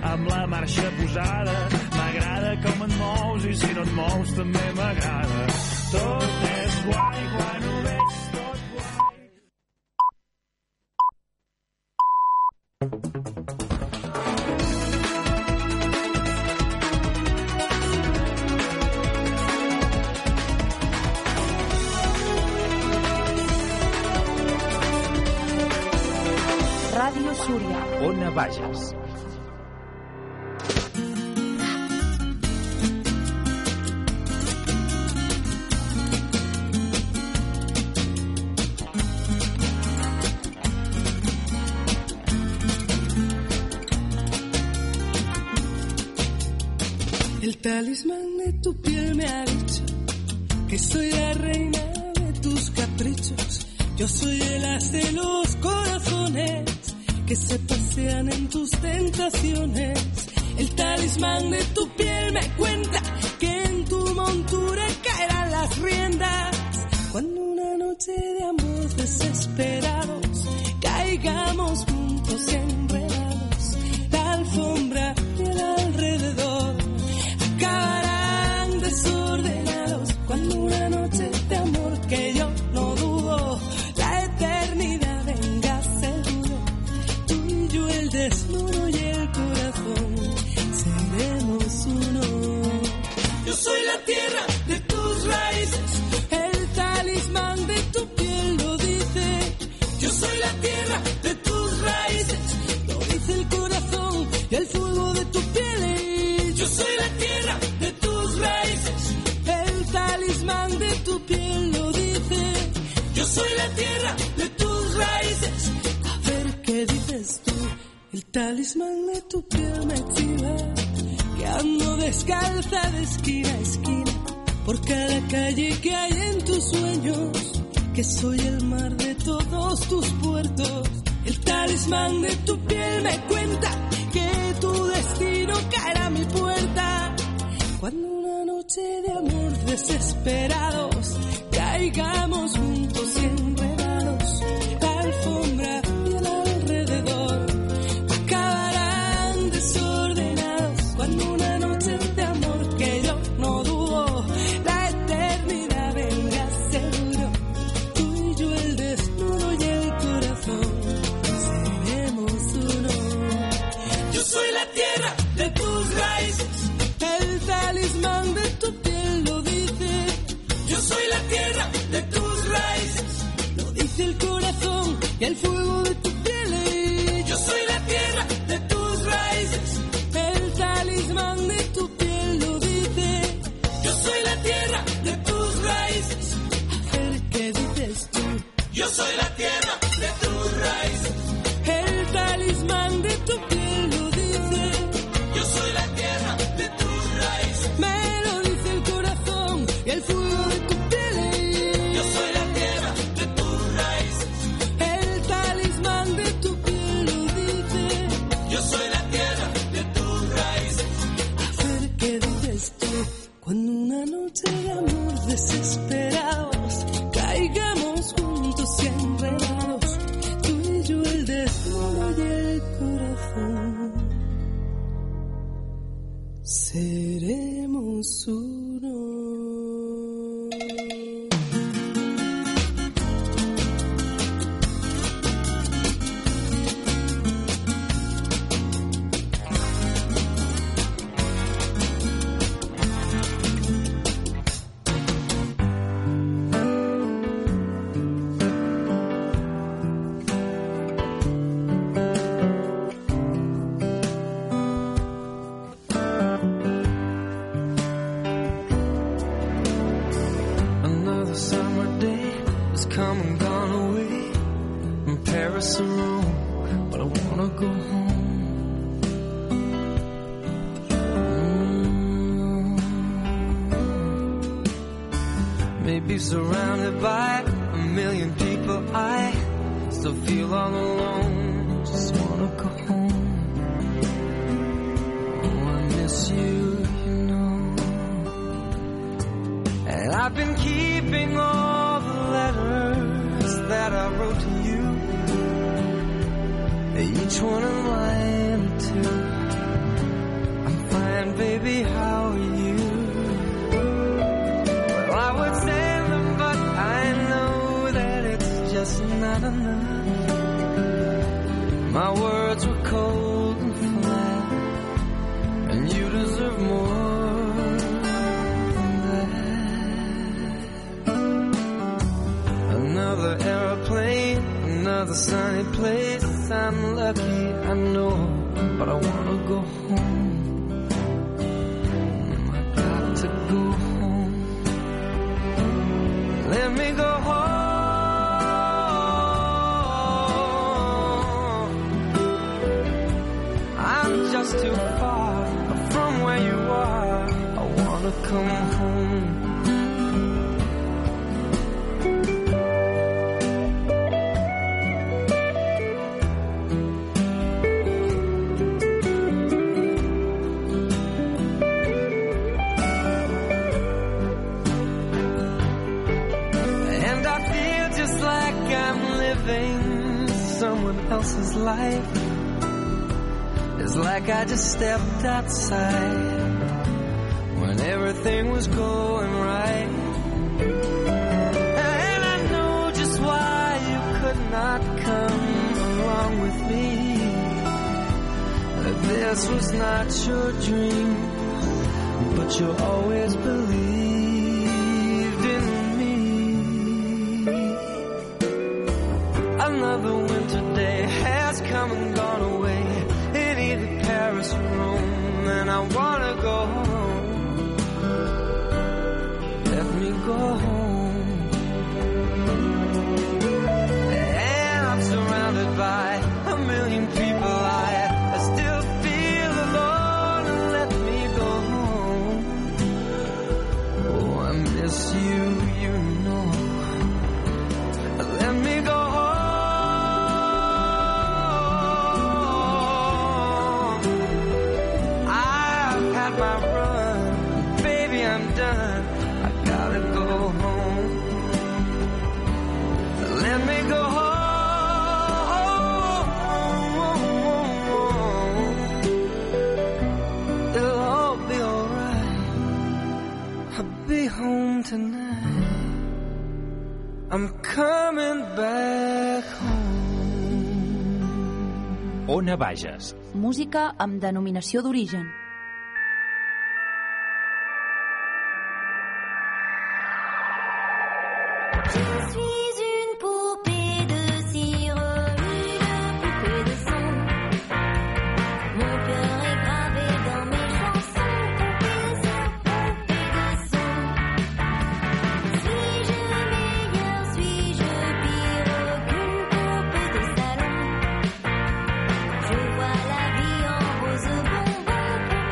amb la marxa posada. M'agrada com et mous i si no et mous també m'agrada. Tot és guai quan ho veig tot guai. Ràdio Súria. Ona Bages. El talismán de tu piel me ha dicho que soy la reina de tus caprichos. Yo soy el as de los corazones que se pasean en tus tentaciones. El talismán de tu piel me cuenta que en tu montura caerán las riendas. Cuando una noche de amor desesperados caigamos juntos y enredados, la alfombra y el alrededor acabarán desordenados. Cuando una noche de amor que yo no dudo, la eternidad venga seguro, tú y yo el desnudo y el corazón seremos uno. Yo soy la tierra de tus raíces, el talismán de tu piel lo dice. Yo soy la tierra de tus raíces, lo dice el corazón y el fuego de tu piel. Yo soy la tierra de tus raíces, el talismán de tu piel lo dice. Yo soy la tierra de tus raíces. A ver qué dices tú. El talismán de tu piel me chiva, que ando descalza de esquina a esquina por cada calle que hay en tus sueños, que soy el mar de todos tus puertos. El talismán de tu piel me cuenta que tu destino caerá a mi puerta. Cuando una noche de amor desesperados caigamos juntos y enredados, la alfombra y el alrededor acabarán desordenados. Cuando una noche de amor que yo no dudo, la eternidad venga seguro, tú y yo el desnudo y el corazón seremos uno. Yo soy la tierra de tus raíces, el talismán de tu piel lo dice. Yo soy la tierra de tus raíces, lo dice el corazón y el fuego de tu piel. Yo soy la tierra de tus raíces, el talismán de tu piel lo dice. Yo soy la tierra de tus raíces. A ver qué dices tú. Yo soy la tierra de tus raíces, el talismán de tu piel lo dice. Yo soy la tierra de tus raíces, me lo dice el corazón y el fuego de tu piel. Yo soy la tierra de tus raíces, el talismán de tu piel lo dice. Yo soy la tierra de tus raíces. A ver qué dices tú. Cuando una noche de amor desesperados caigamos juntos y enredados, tú y yo el desnudo y el corazón seremos uno. Surrounded by a million people, I still feel all alone. Just wanna go home. Oh, I miss you, you know. And I've been keeping all the letters that I wrote to you, each one a line or two. but I wanna go home. I got to go home. Let me go home. I'm just too far from where you are. I wanna come home. Someone else's life. It's like I just stepped outside when everything was going right. And I know just why you could not come along with me. That this was not your dream, but you always believed in me. Another winter day has come and gone away in either Paris or Rome, and I wanna go home. Let me go home. And I'm surrounded by a million people. I still feel alone, and let me go home. Oh, I miss you, you know. Let me go home. My run, baby, I'm done. I gotta go home. Let me go home. It'll all be alright. I'll be home tonight. I'm coming back home. Ona Bages. Música amb denominació d'origen. Je vois la vie en rose bonbon.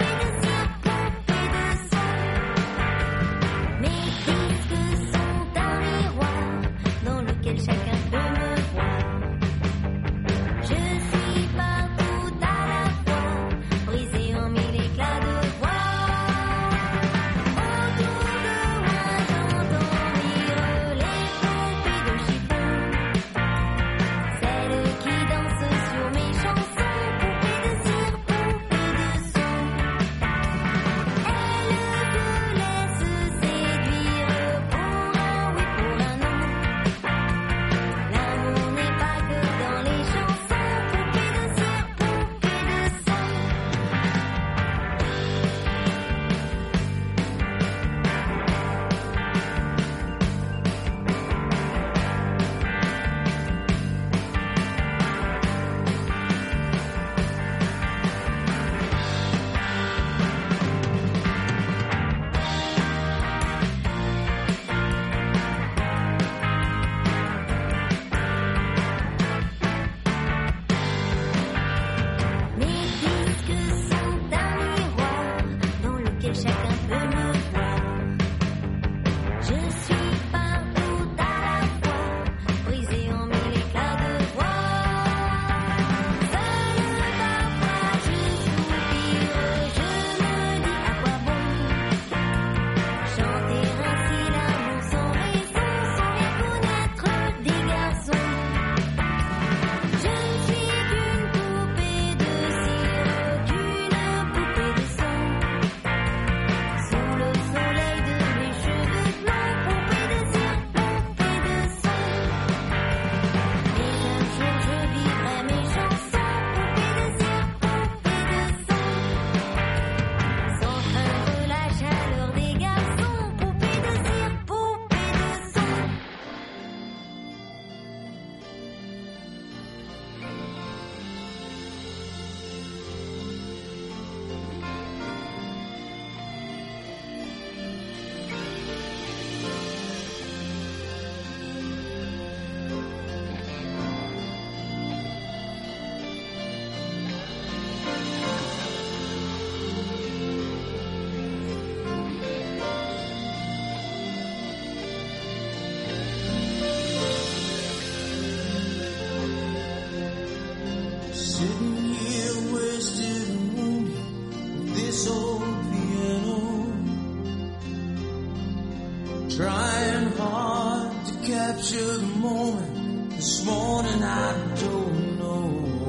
capture the moment. This morning I don't know.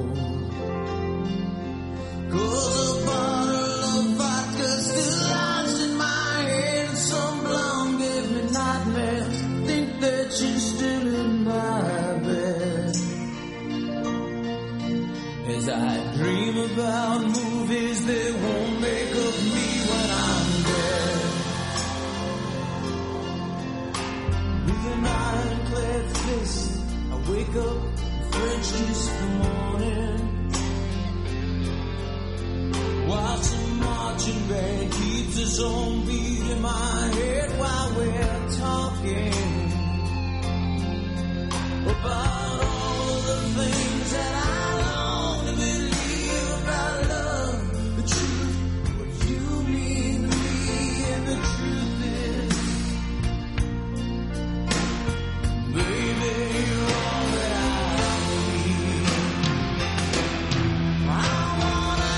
'Cause a bottle of vodka still lies in my head, and some blonde gave me nightmares. Think that she's still in my bed. As I dream about movies that won't make of me when I'm dead. With an ironclad fist, I wake up, French kiss the morning. While some marching band keeps its own beat in my head while we're talking about all of the things that I long to believe about love, the truth, what you mean to me, and the truth is, baby, you're all that I need. I wanna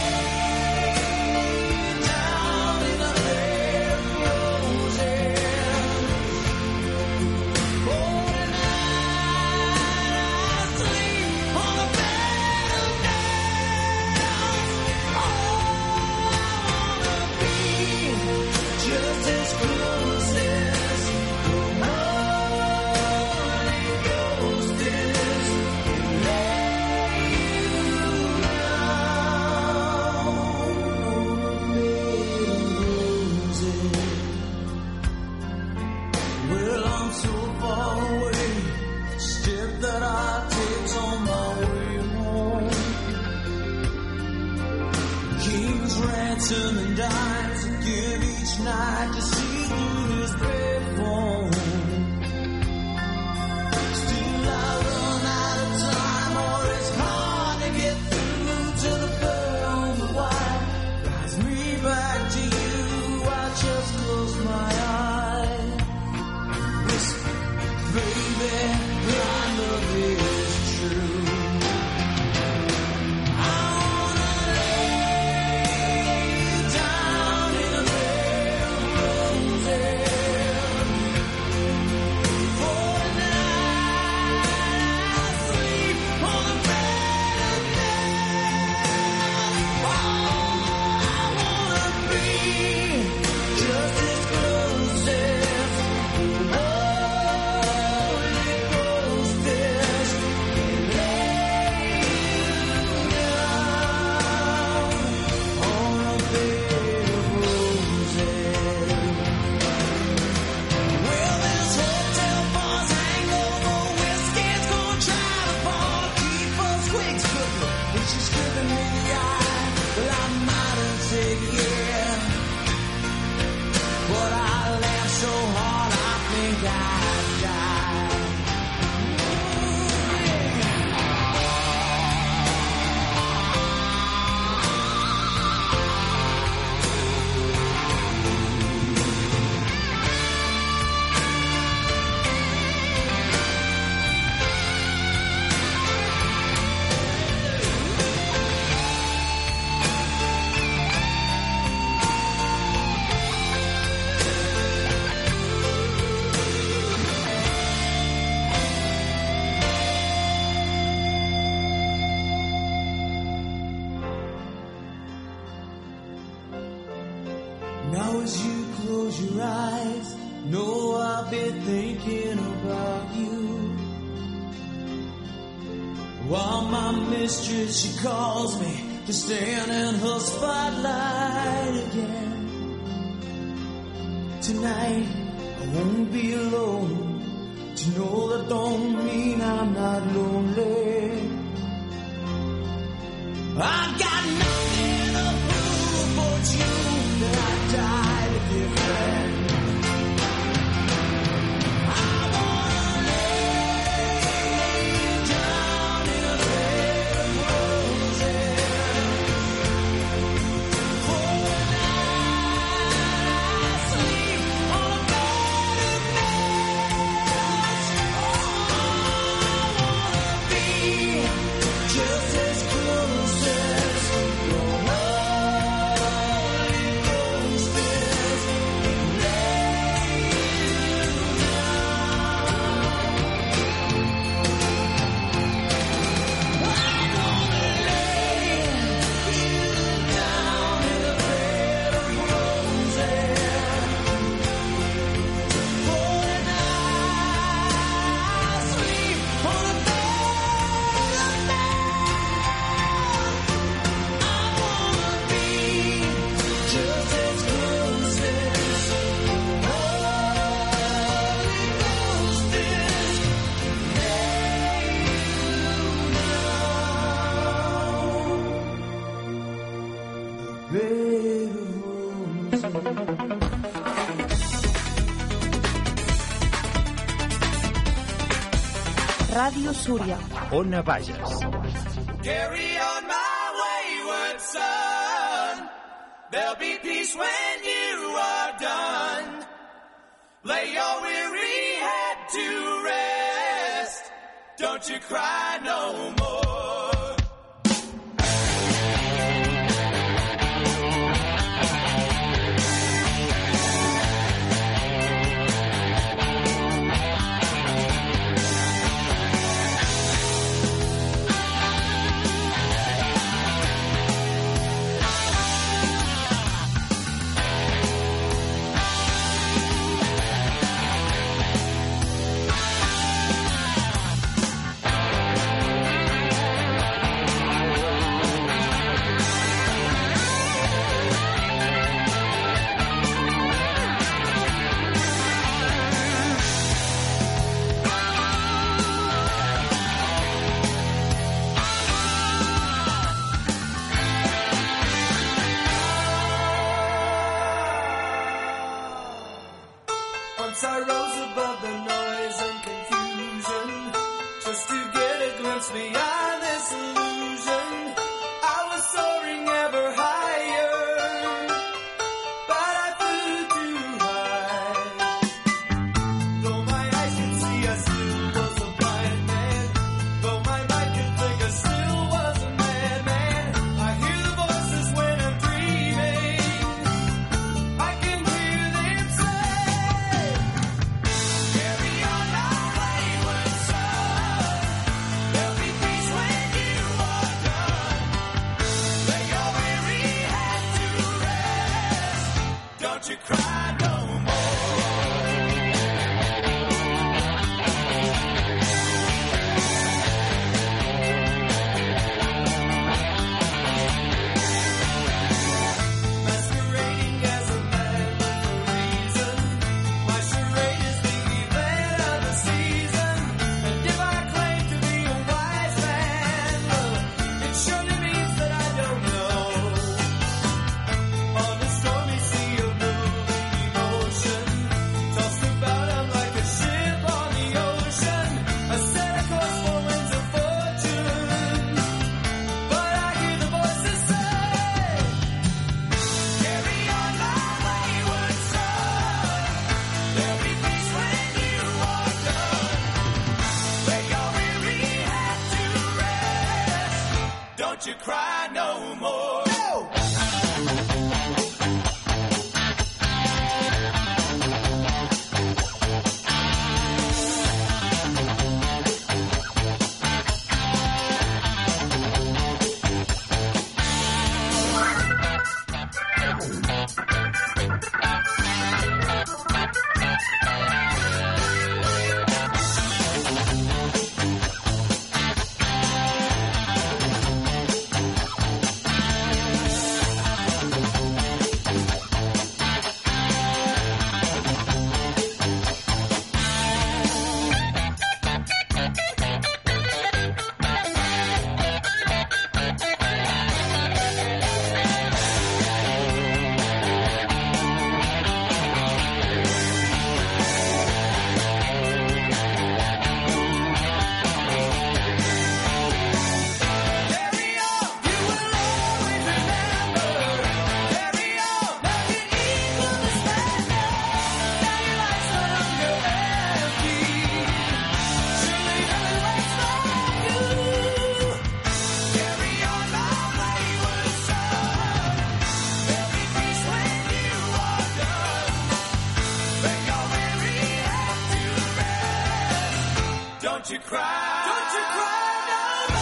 and dimes and give each night to see through this red phone. Still I run out of time, or it's hard to get through to the bird on the wire. Drives me back to you, I just close my eyes. Listen, baby, our love is true. Now as you close your eyes, know I've been thinking about you. While my mistress, she calls me to stand in her spotlight again. Tonight, I won't be alone. To know that don't mean I'm not lonely. I got nothing to prove but you, that I died a different. I wanna lay down in a bed of roses for a night I sleep on a bed of nails. Oh, I wanna be just as close as your holy roses. bed of roses. Ràdio Súria. Ona Bages. Carry on my wayward son. There'll be peace when you are done. Lay your weary head to rest. Don't you cry no more. Once I rose above the noise and confusion, just to get a glimpse beyond this illusion. I was soaring ever higher, but I flew too high. Though my eyes could see, I still was a blind man. Though my mind could think, I still was a madman. I hear the voices when I'm dreaming. I can hear them say, don't you cry no more. Masquerading as a man with a reason. My charade is the event of the season. And if I claim to be a wise man, it surely means that I don't know. On a stormy sea of moving emotion, tossed about I'm like a ship on the ocean. I set a course for winds of fortune, but I hear the voices say, carry on my wayward son. There'll be peace when you are done. Lay your weary head to rest. Don't you cry no more. Don't you cry. Don't you cry no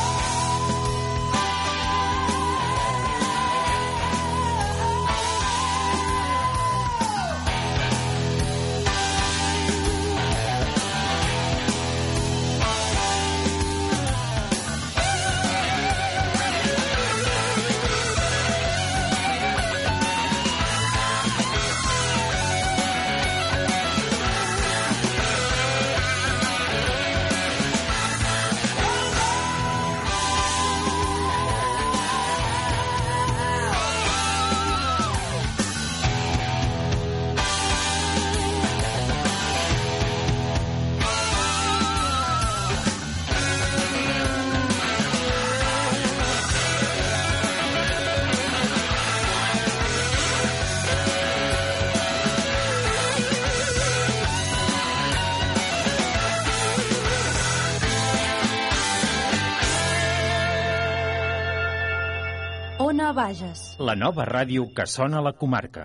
a Bages. La nova ràdio que sona a la comarca.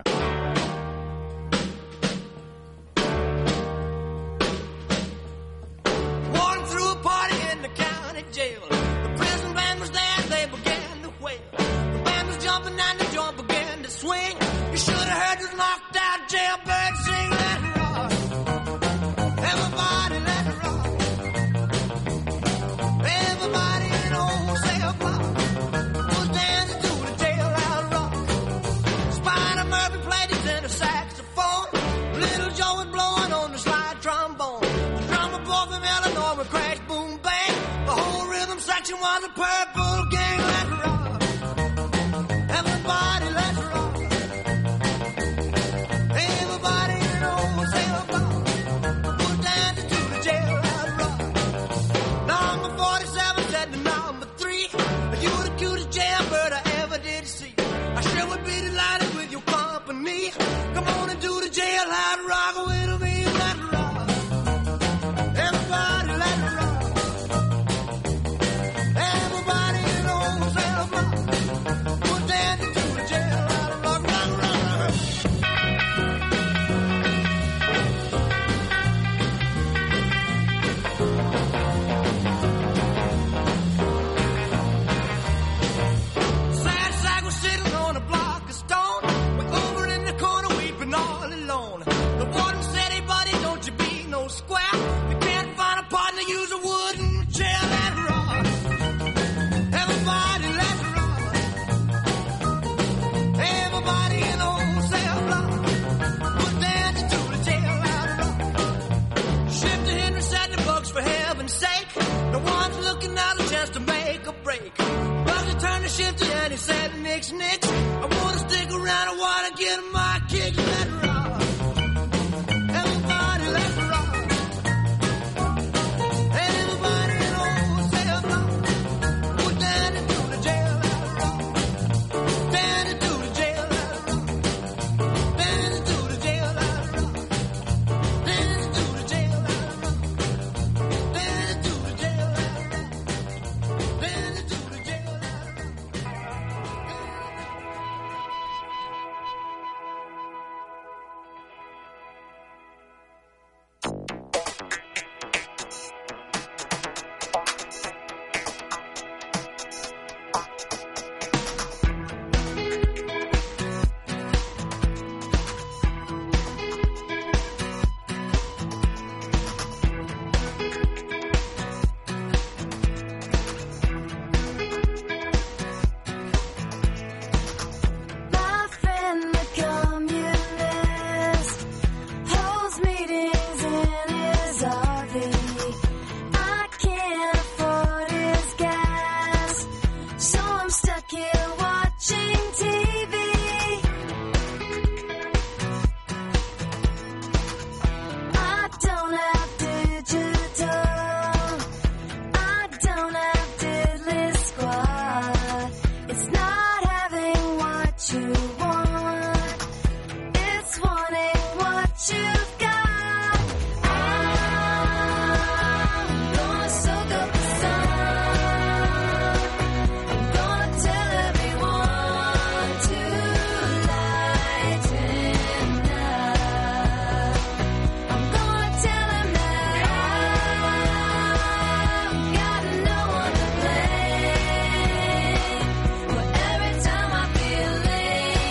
Every time I feel late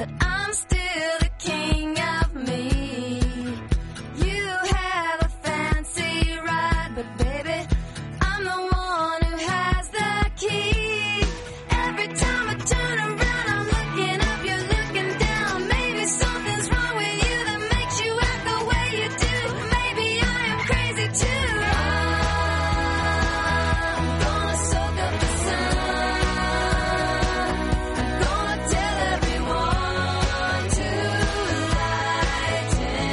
but I'm still the king of me. You have a fancy ride, but baby, I'm the one who has the key. Every time I turn around, I'm looking up, you're looking down. Maybe something's wrong with you that makes you act the way you do. Maybe I am crazy too. I'm gonna soak up the sun. I'm gonna tell everyone to lighten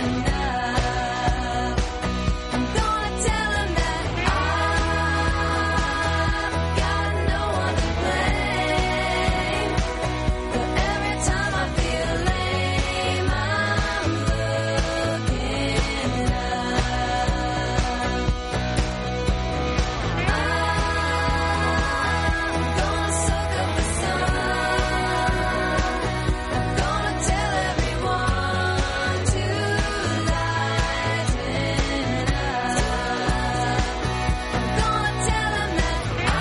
up. I'm gonna tell them that I've got no one to blame. But every time I feel lame, I'm looking up. I'm gonna soak up the sun. I'm gonna tell everyone to lighten up. I'm gonna tell them that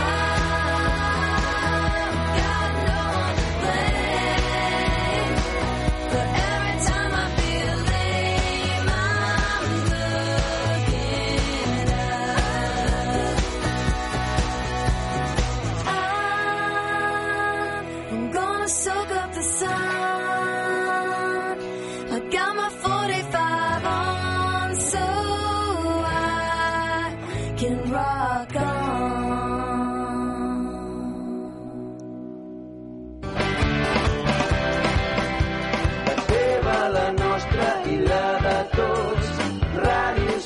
I've got no one to blame. But every time I feel lame, I'm looking up. I'm gonna soak up the sun. I got my 45 on so I can rock on. La teva, la nostra i la de tots. Ràdio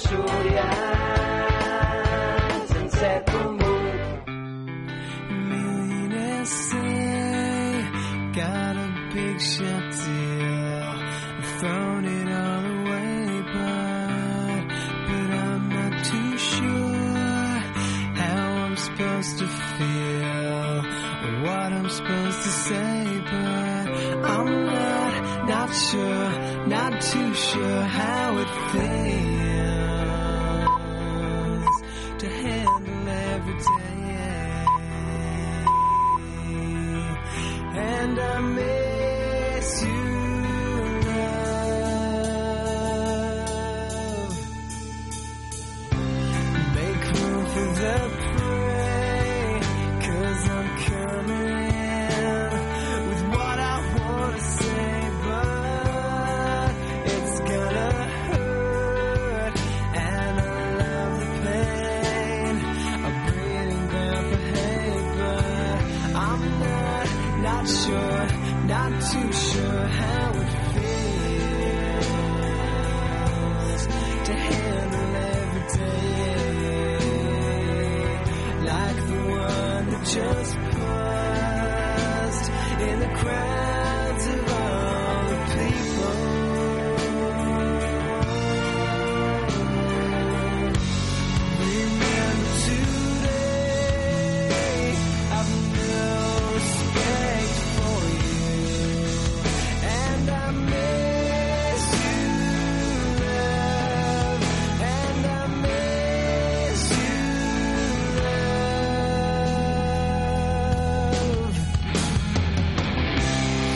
Súria 107.8. Millionaires say, got a big shot deal, thrown it all away, but I'm not too sure how I'm supposed to feel, or what I'm supposed to say, but I'm not sure, not too sure how it feels to handle every day. And I miss you, love. Make room for the prey, 'cause I'm coming in with what I wanna say, but it's gonna hurt, and I love the pain. I'm breathing down for hate, but I'm not sure, not too sure how it feels to handle every day like the one that just paused in the crowds of all the people. Remember today, I've no respect for you, and I miss you, love, and I miss you, love.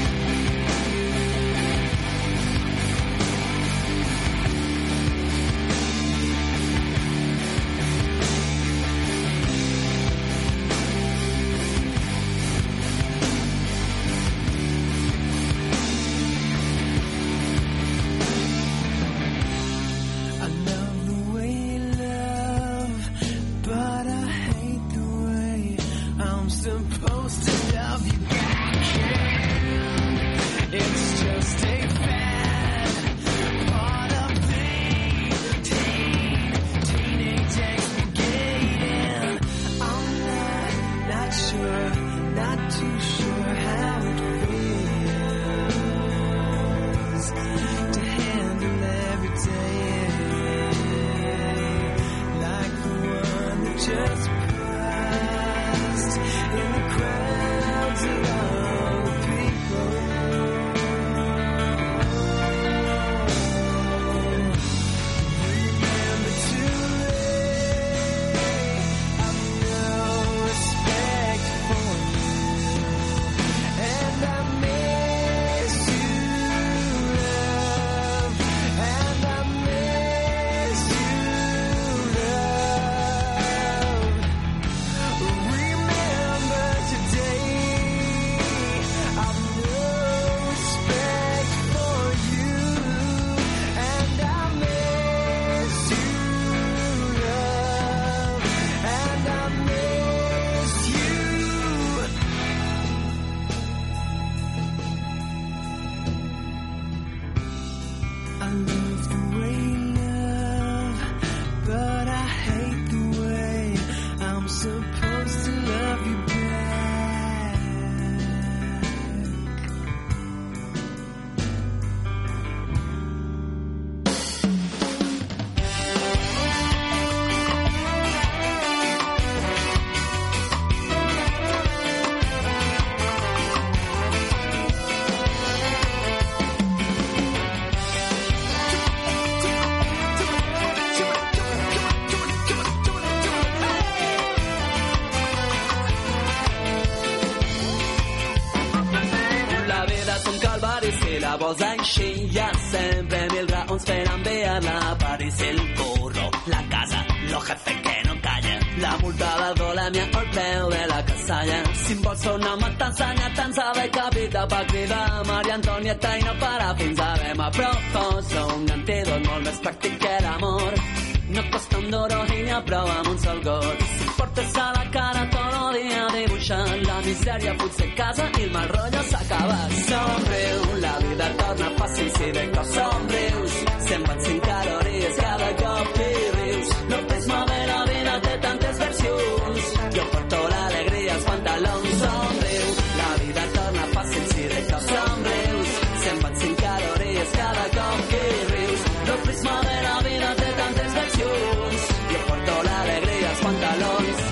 calvari si la vols així. Hi ha sempre mil raons per enviar-la. París, el curro, la casa, lo jefe que no calla, la multa de dolèmia al peu de la casalla. Si em vols fer una matança, llatança de capita per cridar Maria Antonieta i no parar fins a Dema. Proposo un antídot molt més pràctic que l'amor. No costa un duro i n'hi ha prou amb un sol got. Si portes a la cara tot el dia dibuixant la misèria, potser casa i el mal rotllo s'acaba. Somriu, la vida torna fàcil si de cop somrius. Se'n van 5 calories cada cop que rius. No fes malbé, la vida té tantes versions. Jo porto l'alegria als pantalons. Somriu, la vida torna fàcil si de cop somrius. Se'n van 5 calories cada cop que rius. No fes malbé, la vida té tantes versions. Jo porto l'alegria als pantalons.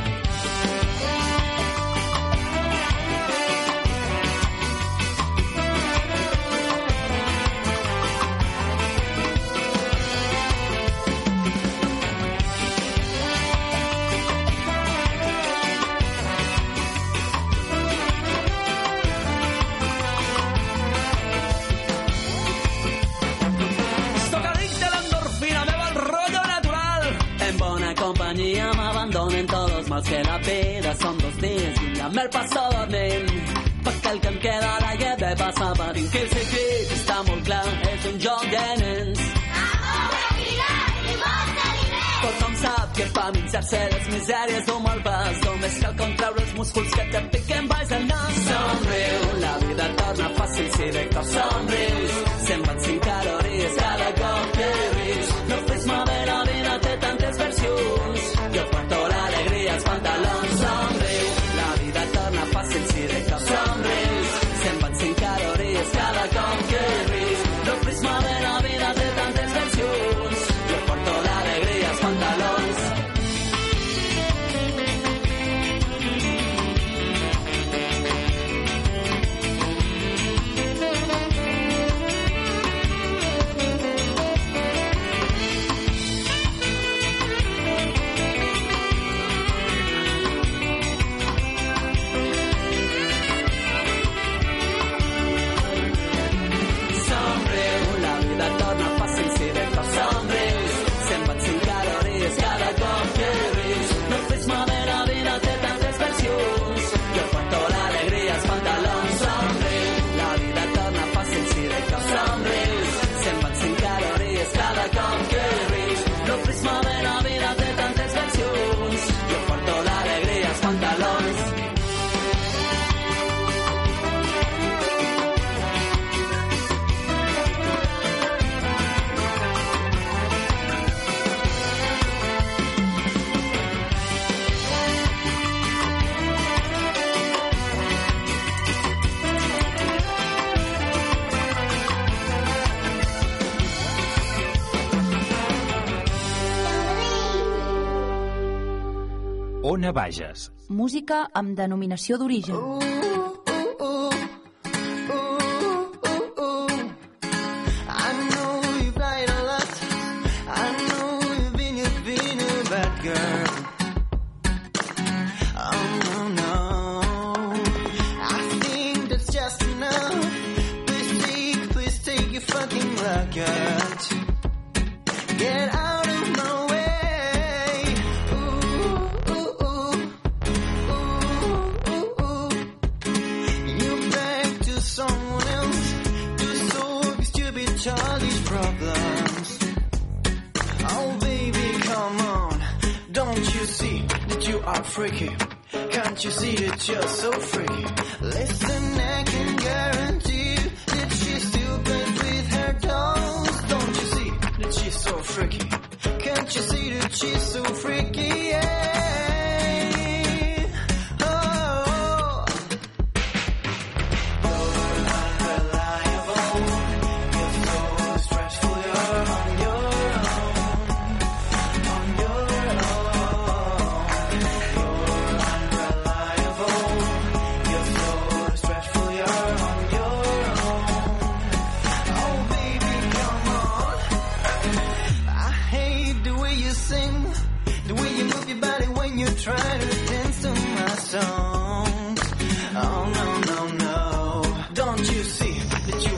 Compañía me abandonen todos los mals que la vida son 2 dies i ja me'l passo dormint perquè el que em queda la lleve passa per dins que el secret està molt clar, és un joc de nens. Tothom sap que per minxar-se les misèries d'un mal pas només cal contraure els músculs que te piquen baix el nas. Somriu, la vida torna fàcil si de cop somrius. Se'n van 5 calories cada cop que rius. No fes malbé, la vida té tantes versions. Jo porto l'alegria als pantalons. Somriu, la vida torna fàcil si de cop somrius. Se'n van 5 calories cada cop que rius. No fes malbé, la vida té tantes versions. Jo porto l'alegria als pantalons. Ona Bages. Música amb denominació d'origen. Freaky, can't you see that you're so freaky? Listen, I can guarantee that she still plays with her dolls. Don't you see that she's so freaky? Can't you see that she's so freaky? Yeah. Oh, you're unreliable. You're so stressful. You're on your own. On your try to dance to my songs. Oh no, no, no. Don't you see that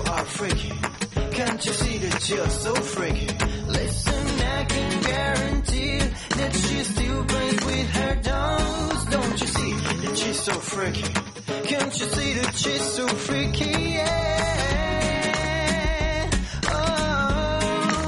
Can't you see that you're so freaky? Listen, I can guarantee that she still plays with her dolls. Don't you see that she's so freaky? Can't you see that she's so freaky? Yeah. Oh.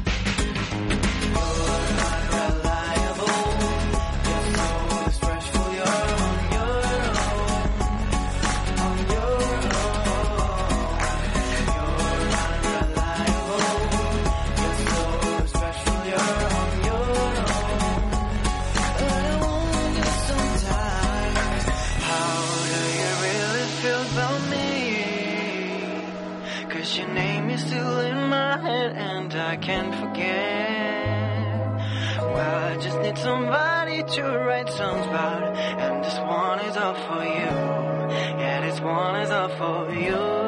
You're unreliable. Your soul is fresh for your own. You're on your own. You're unreliable. Your soul is fresh for your own. You're on. But I wonder sometimes, how do you really feel about me? 'Cause your name is still in my head and I can't forget. Well, I just need somebody to write songs about, and this one is all for you. Yeah, this one is all for you.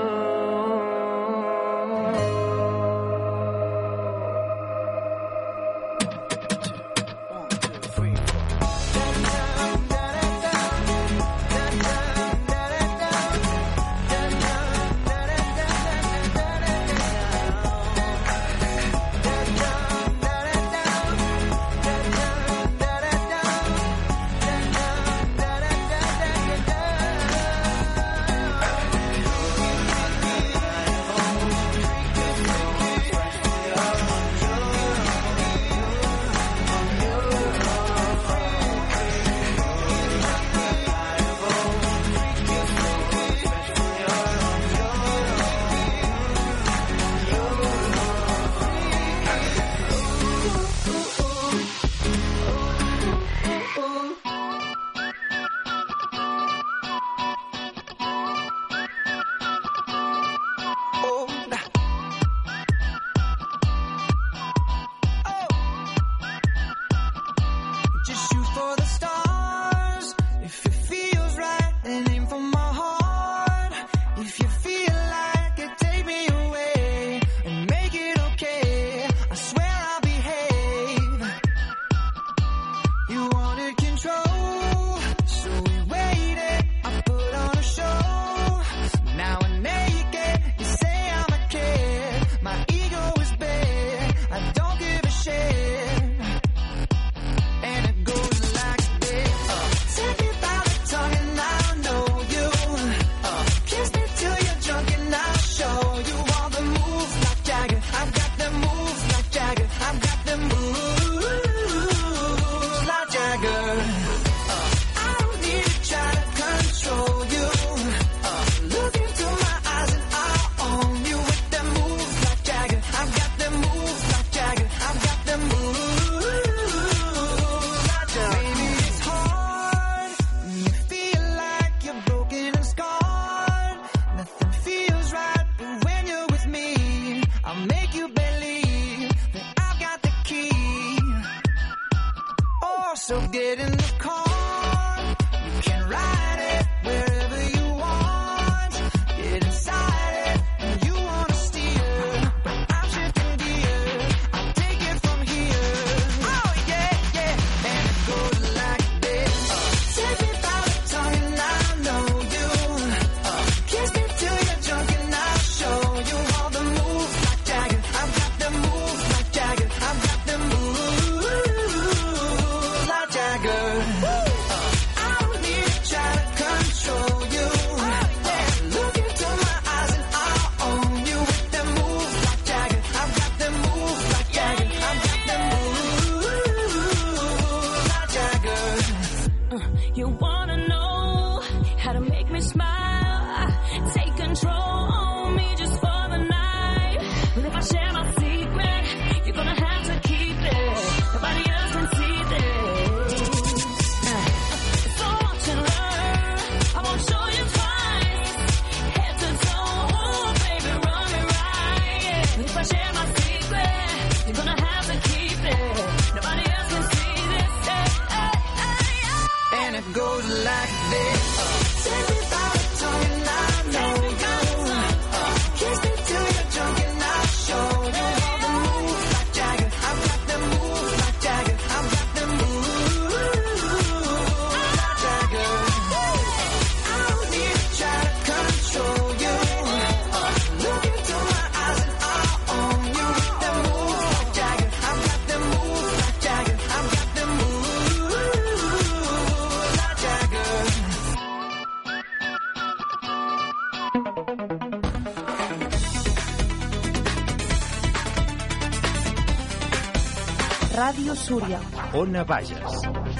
Ràdio Súria. Ona Bages.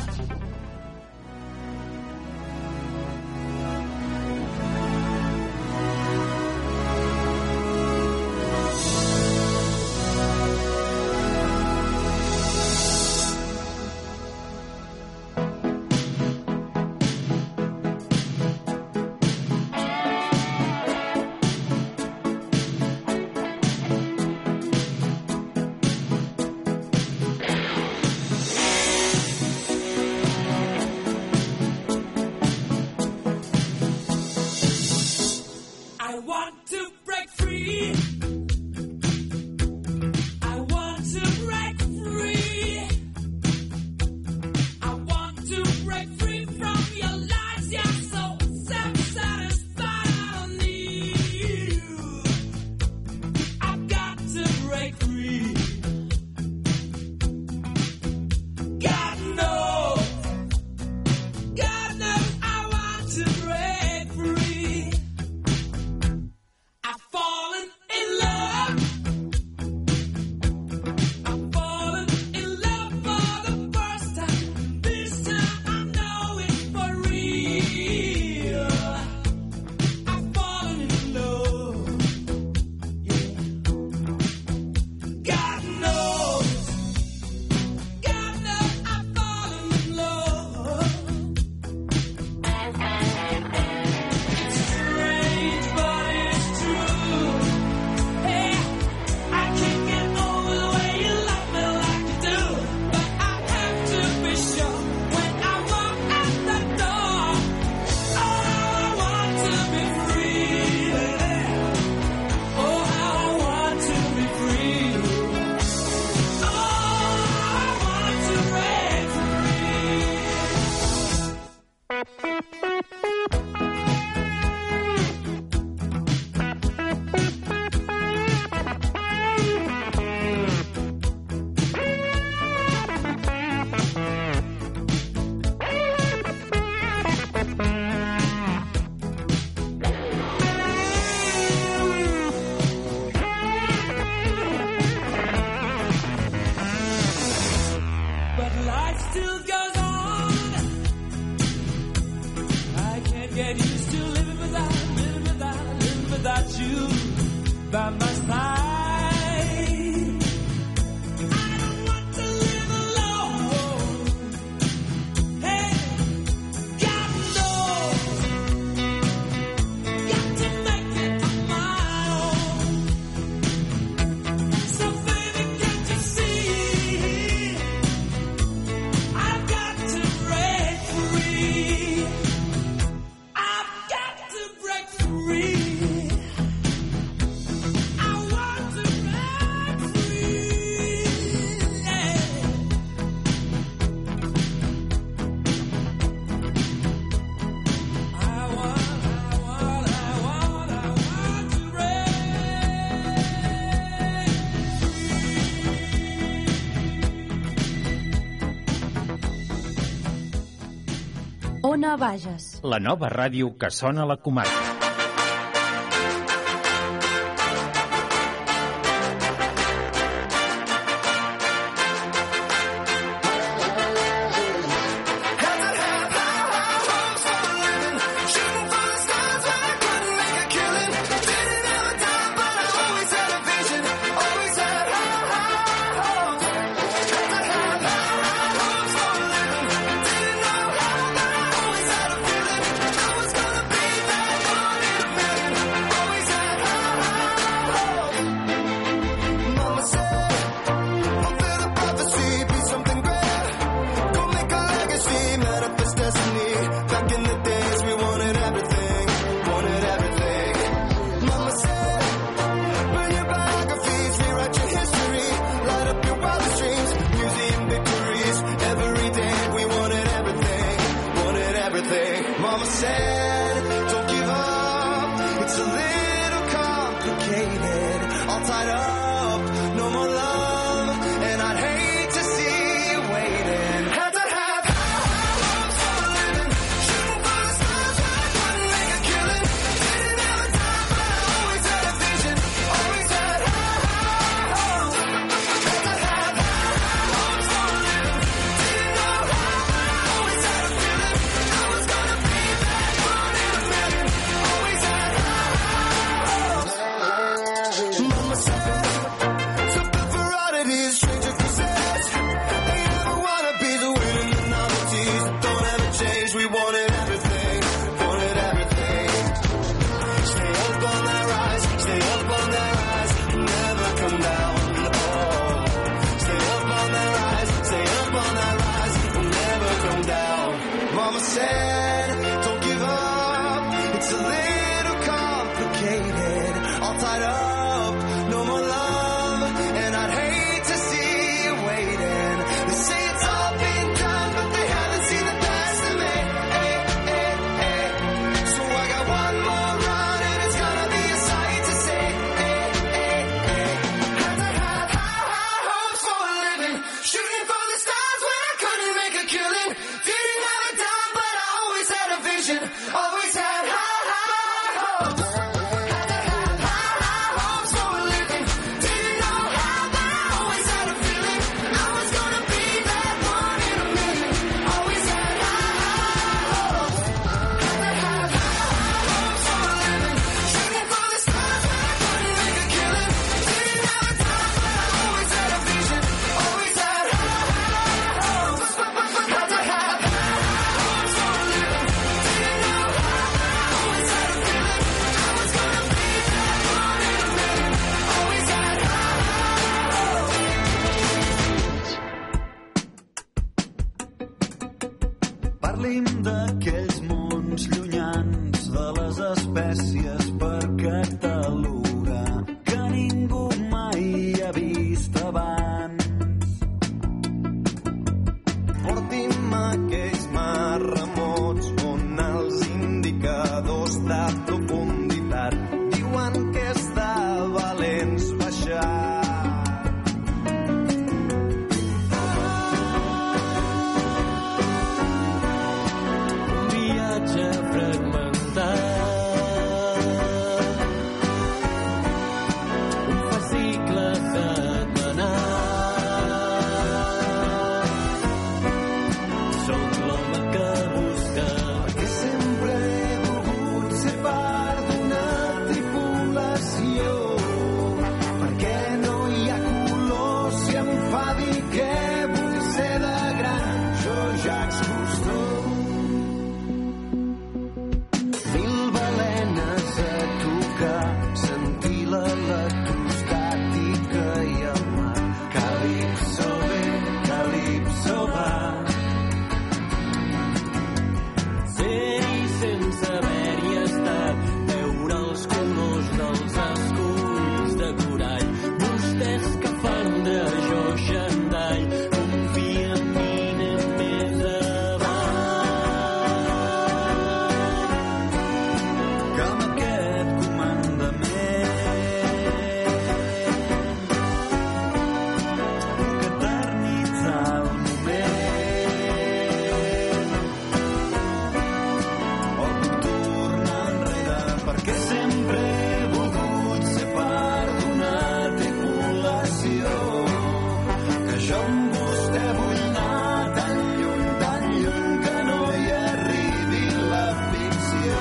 Ona Bages. La nova ràdio que sona a la comarca. all tied up, no more love, and I'd hate to see you waiting. They say it's all been done, but they haven't seen the best of me. So I got one more run, and it's gonna be a sight to see. Had to have high hopes for a living, shooting for the stars when I couldn't make a killing. Didn't have a dime, but I always had a vision, always had high hopes. Had to have high hopes for a living, didn't know how, but I always had a feeling I was gonna be that one in a million. Always had high hopes. Had to have high hopes for a living, shooting for the stars when I couldn't make a killing. Didn't have a dime, but I always had a vision, always had high hopes. Had to have high hopes for a living, didn't know how, but I always had a feeling I was gonna be that one in a million. Always had high hopes. Parlim d'aquells mons llunyans, de les espècies per catalogar, que ningú mai ha vist abans. Porti'm a aquells mars remots on els indicadors de profunditat diuen que és de valents baixar. Un viatge fragmentat, un fascicle setmanal. Soc l'home que busca, Que sempre he volgut ser part d'una tripulació. Perquè no hi ha color si em fa dir que vull ser de gran. Jo Jacques Cousteau. 1000 balenes a tocar, sentir l'electrostàtica i el mar. Calipso ve, calipso va. ser-hi sense haver-hi estat, veure els colors dels esculls de corall. Vostès que fan de jo xandall, confia en mi, anem més avall. Que amb aquest comandament puc eternitzar el moment, o puc tornar enrere, perquè sempre he volgut ser part d'una tripulació. Que jo amb vostè vull anar tan lluny que no hi arribi la ficció.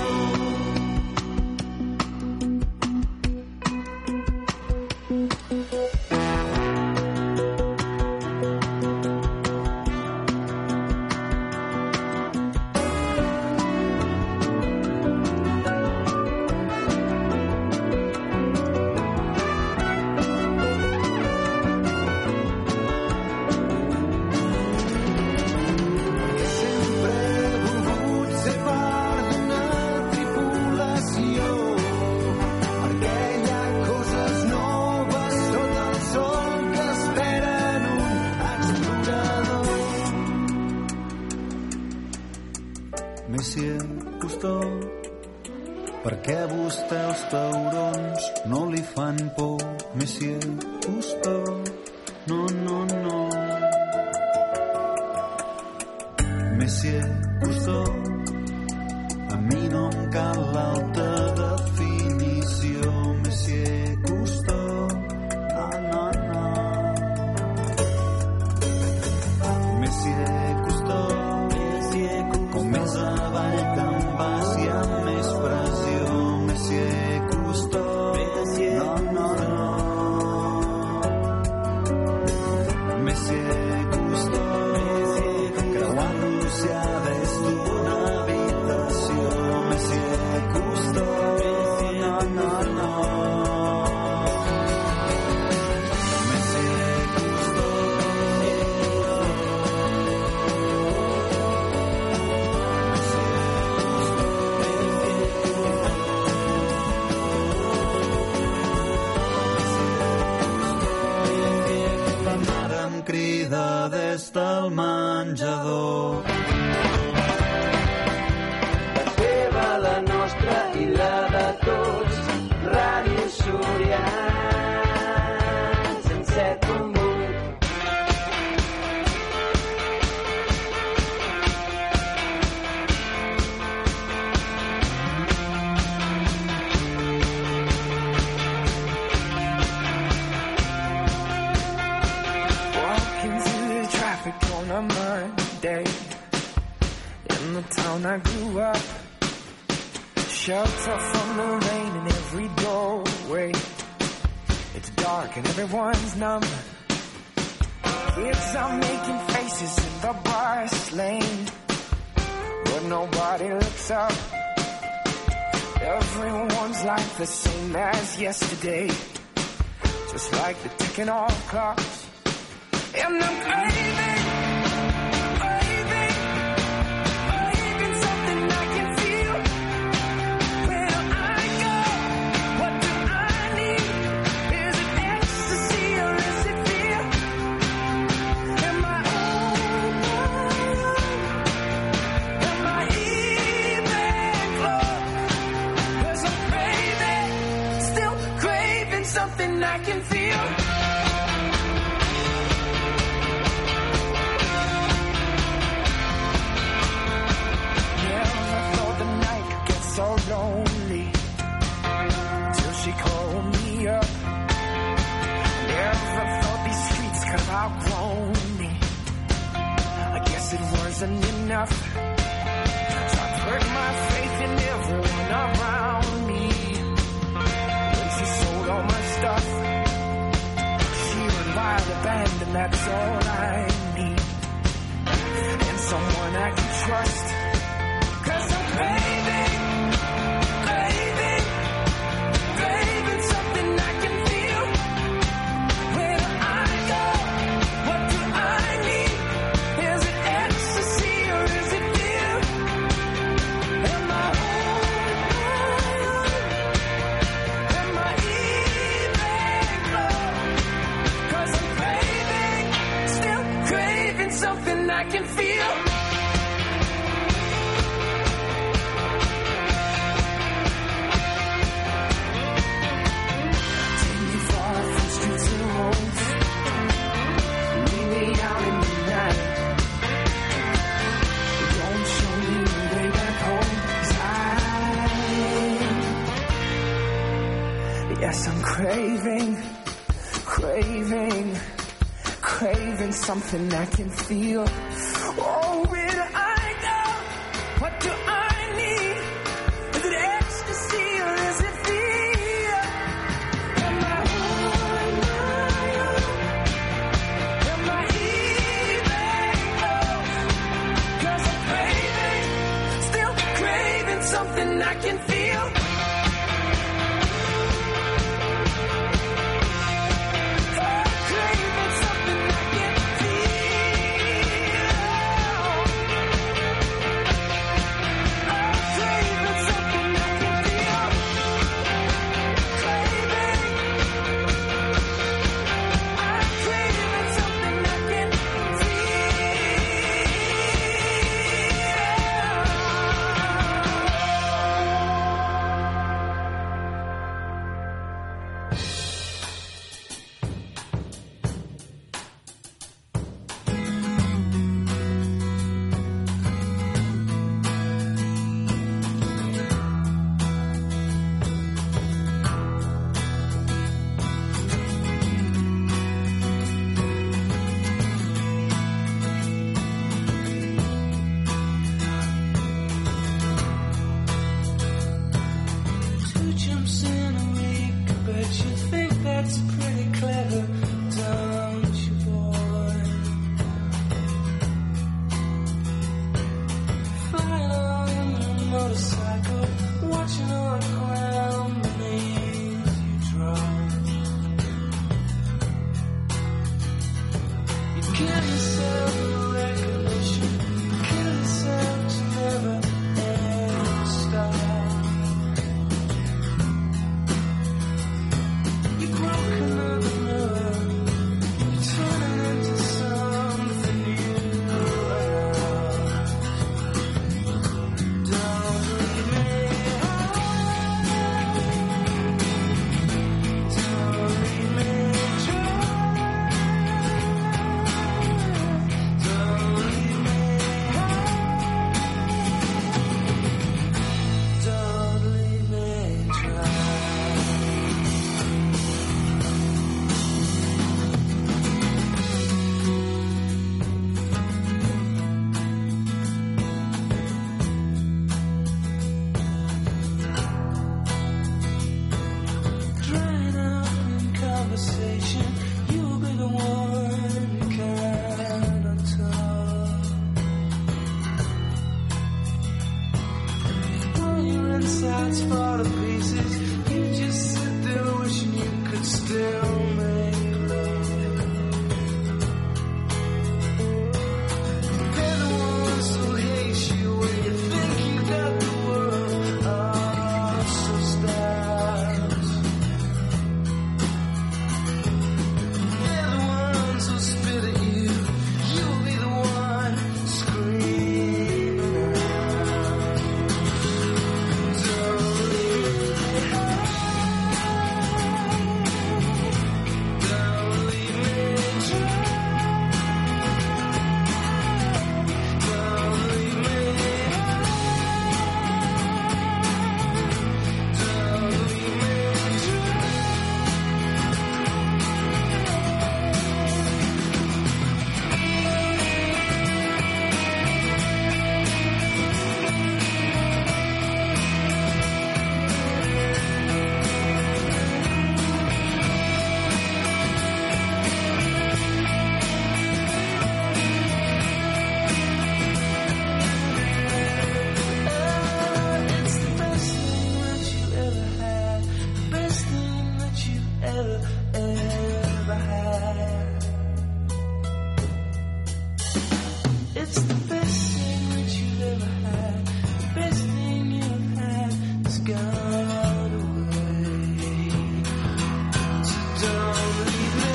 Sempre he volgut ser part d'una tripulació, perquè hi ha coses noves sota el sol que esperen un explorador. Monsieur Cousteau, per què a vostè els taurons no li fan por? Monsieur Cousteau, no, no, no. Monsieur Cousteau, a mi no em cal l'alta definició. Monsieur Cousteau, no, no, no. Monsieur Cousteau, com més avall te'n vas hi ha més pressió. Monsieur Cousteau, no, no, no. Monsieur Cousteau, creuant l'oceà des d'una des del menjador. La teva, la nostra i la de tots. Ràdio Súria 107.8. On a Monday in the town I grew up, shelter from the rain in every doorway. It's dark and everyone's numb. Kids are making faces in the bus lane, but nobody looks up. Everyone's like the same as yesterday, just like the ticking off clocks. And I'm craving something I can feel. Where do I go? What do I need? Is it ecstasy or is it fear? Am I on my own? Am I even close? 'Cause I'm craving, still craving something I can feel. So lonely till she called me up. Never thought these streets could have outgrown me. I guess it wasn't enough, so I put my faith in everyone around me. When she sold all my stuff, she relied, abandoned, that's all I need. And someone I can trust, 'cause I'm craving something I can feel. Where do I go? What do I need? Is it ecstasy or is it fear? Am I home? Am I even close? 'Cause I'm craving, still craving something I can feel. Yes, I'm craving something I can feel. Oh, where do I go? What do I need? Is it ecstasy or is it fear? Am I on my own? Am I even close? 'Cause I'm craving, still craving something I can feel. you've ever had. It's the best thing that you've ever had. The best thing you've had has gone away. So don't leave me.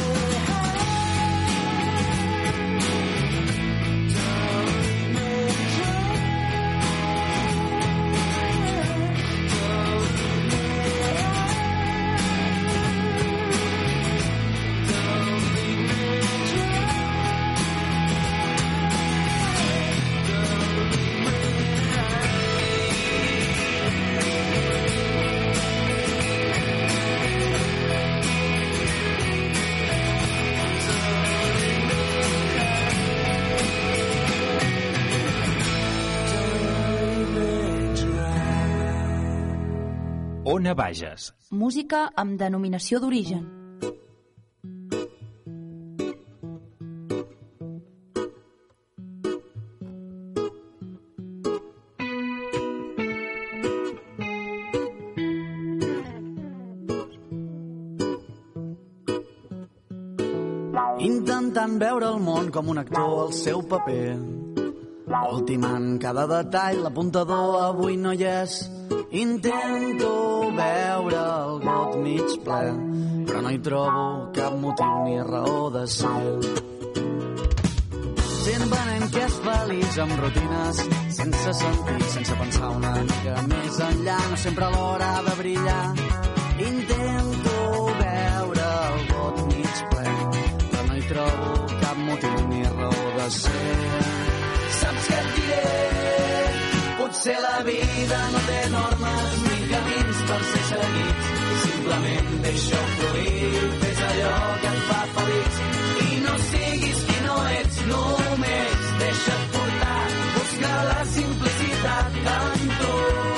Ona Bages. Música amb denominació d'origen. Intentant veure el món com un actor al seu paper, ultimant cada detall, l'apuntador avui no hi és. Intento veure el got mig ple, però no hi trobo cap motiu ni raó de ser. Sent venent que és feliç amb rutines sense sentit, sense pensar una mica més enllà, no sempre a l'hora de brillar. Intento veure el got mig ple, però no hi trobo cap motiu ni raó de ser. Saps què et diré? Potser la vida no té normes ni camins per ser seguits. Simplement deixa fluir, fes allò que et fa feliç. I no siguis qui no ets, només deixa't portar. Busca la simplicitat en tu.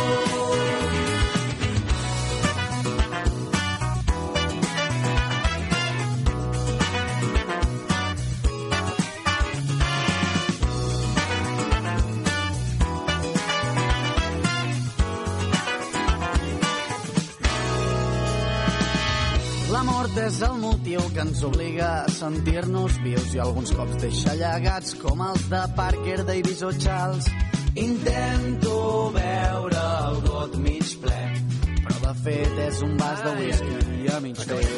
La mort és el motiu que ens obliga a sentir-nos vius i alguns cops deixa llegats com els de Parker, Davis o Charles. Intento veure el got mig ple, però de fet és un vas de whisky a mig fer.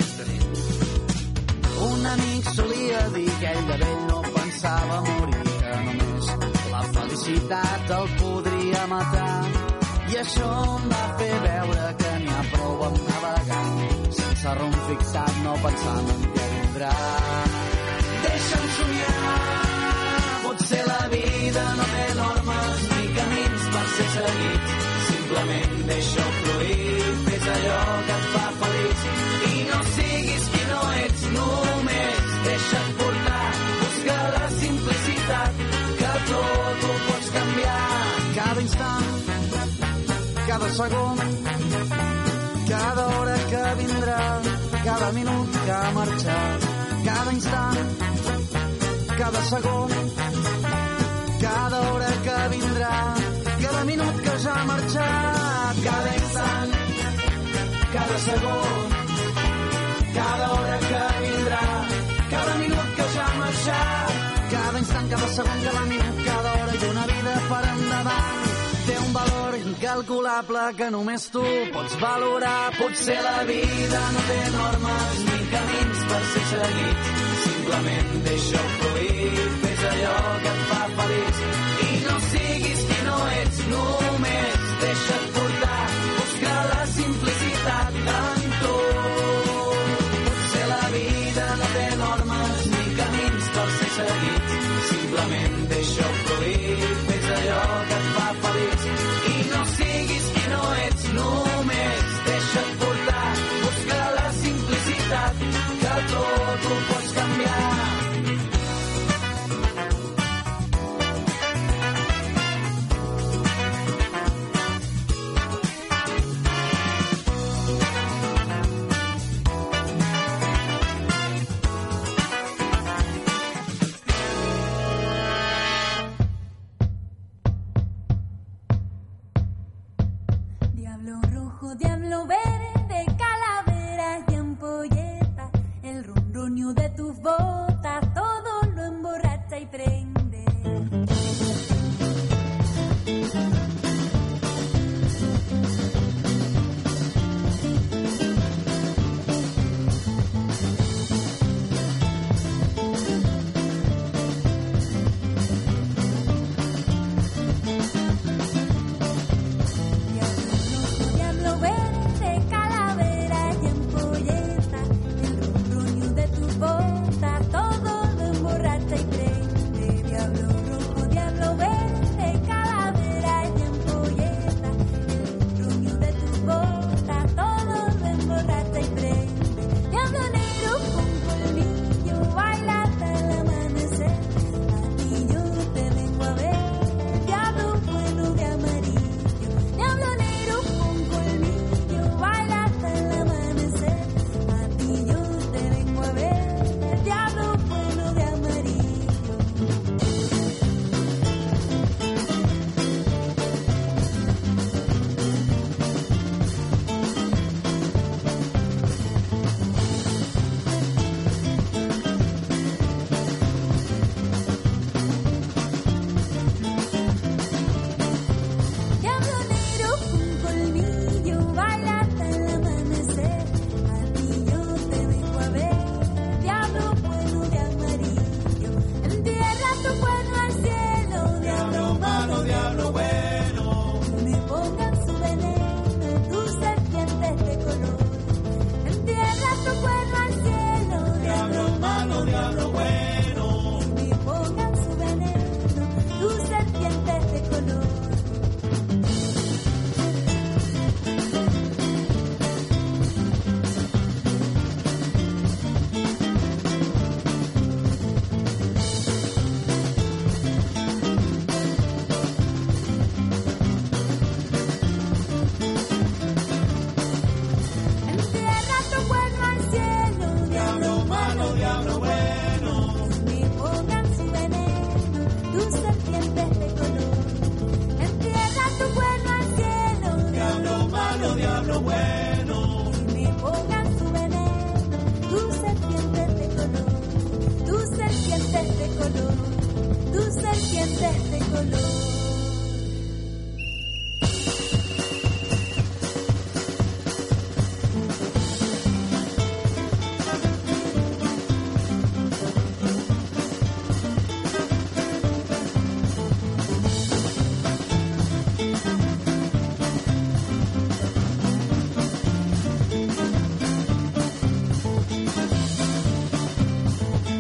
Un amic solia dir que ell de vell no pensava morir, que només la felicitat el podria matar. I això em va fer veure que n'hi ha prou amb navegar, sense rumb fixat, no pensant en què vindrà. Deixa'm somiar, potser la vida no té normes ni camins per ser seguits. Simplement deixa fluir, fes allò que et fa feliç. I no siguis qui no ets, només deixa't portar. Busca la simplicitat, que tot ho pots canviar. Cada instant, cada segon, cada hora que vindrà, cada minut que ha marxat, cada instant, cada segon, cada hora que vindrà, cada minut que ja ha marxat, cada instant, cada segon, cada hora que vindrà, cada minut que ja ha marxat, cada instant, cada segon, cada minut, cada hora i una vida per endavant. Té un valor incalculable que només tu pots valorar. Potser la vida no té normes ni camins per ser seguits. Simplement deixa fluir, fes allò que et fa feliç. I no siguis qui no ets, no